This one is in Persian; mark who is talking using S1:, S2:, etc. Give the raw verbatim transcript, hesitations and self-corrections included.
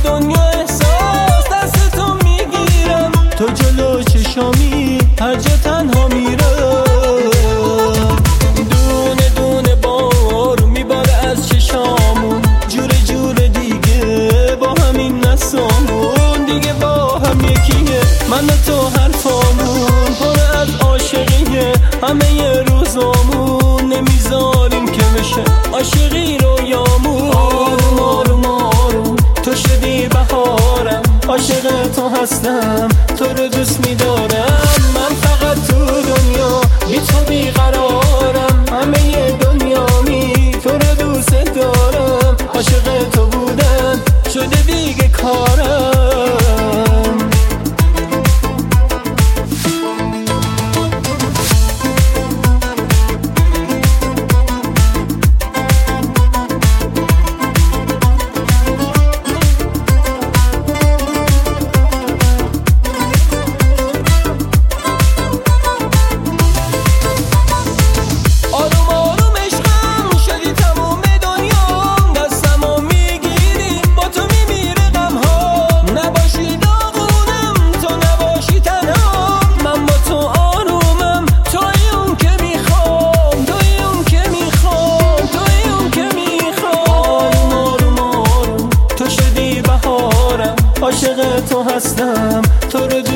S1: دنیا احساس دست تو میگیرم، تو جلو چشامی هر جا تنها میرم. دونه دونه بارون میباره از چشامون، جور جور دیگه با همین نسامون، دیگه با هم یکیه من و تو حرفامون پر از عاشقیه، همه ی روزامون نمیذاریم که بشه عاشقی رویامون. آروم آروم آروم تو شدی بهارم، عاشق تو هستم، تو رو دوست میدارم. من فقط تو دنیا بی تو بیقرارم، همه ی دنیامی تو رو دوست دارم. عاشق تو بودن شده دیگه کارم. عاشق تو هستم، تو رو